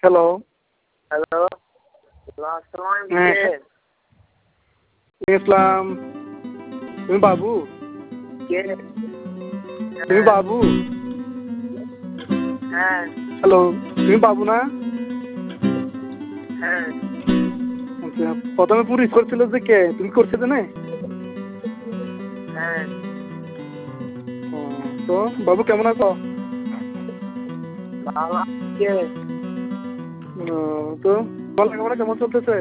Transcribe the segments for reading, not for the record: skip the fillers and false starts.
hello hello হ্যাঁ ইসলাম তুমি বাবু কে তুমি বাবু হ্যাঁ হ্যালো তুমি বাবু না হ্যাঁ আচ্ছা প্রথমে পুলিশ করছিল যে কে তুমি করছে যে না হ্যাঁ তো বাবু কেমন আছো বাবা কে তো তোমার লেখাপড়া কেমন চলতেছে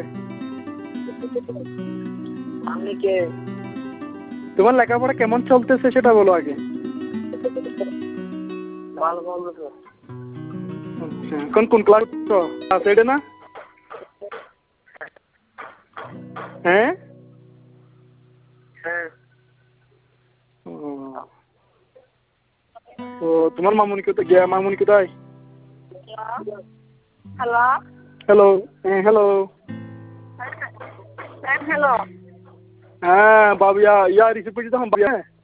আপনি কে তোমার লেখাপড়া কেমন চলতেছে সেটা বলো আগে ভালো বলবো তো আচ্ছা কোন ক্লাস ক্লাস 8 না হ্যাঁ হ্যাঁ তো তোমার মামুনি কোথায় গিয়া মামুনি কোথায় হ্যালো হ্যালো হ্যাঁ হ্যালো হ্যালো হ্যাঁ বাবু ইয়া রিসিভ করছি তখন বাবু হ্যাঁ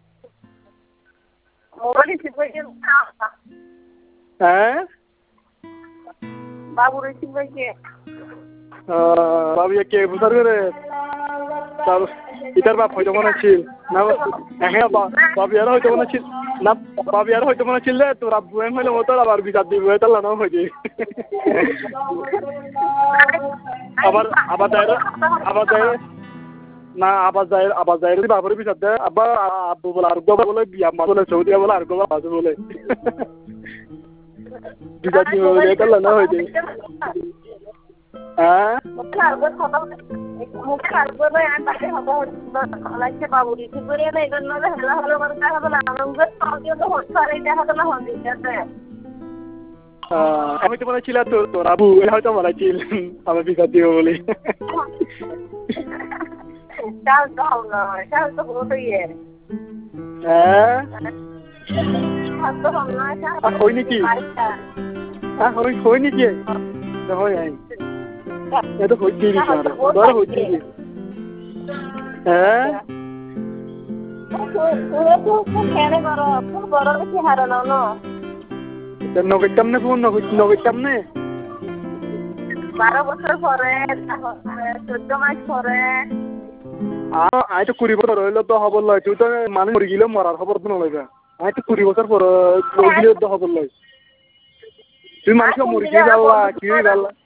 মোবাইল রিসিভ করেছে হ্যাঁ বাবু রিসিভ করেছে বাবু কে বুঝার করে তার ইতার বাপ হয়তো মনে ছিল না হ্যাঁ বাবু আর হয়তো মনে ছিল না বাবু আর হয়তো মনে ছিল তোর আব্বু এম হইলে মতো আবার বিচার দিব তার লানো হয়েছে আবার আবার যায় না আবার যায় বাবুরে বিচার দেয় আবার আব্বু বলে আর গোবা বলে বিয়া মা বলে সৌদি বলে আর গোবা বাজু বলে বিচার দিব বলে তার লানো হয়েছে হ্যাঁ বাবু রিসিভ করে না এই জন্য হেলা হলো করে দেখা গেল আমার তো হচ্ছে দেখা গেল হচ্ছে আমি তো মনে ছিল তোর আবু হয়তো মনে ছিল আমার বিচার দিব বলে চাল তো হলো চাল তো হলো হ্যাঁ হই নাকি হই নাকি হয় আই এটা হইতে দিস ধর হইতে দিস হ্যাঁ নগেতাম না ফোন নগেতাম না 12 বছর পরে 14 মাস পরে আই তো 20 বছর হইলো তো খবর লয় তুই তো মানুষ মরে গেলে মরার খবর তো নলইবা আই তো 20 বছর পর গেলে তো খবর লয় তুই মানুষ মরে গেলে আল্লাহ কি হইল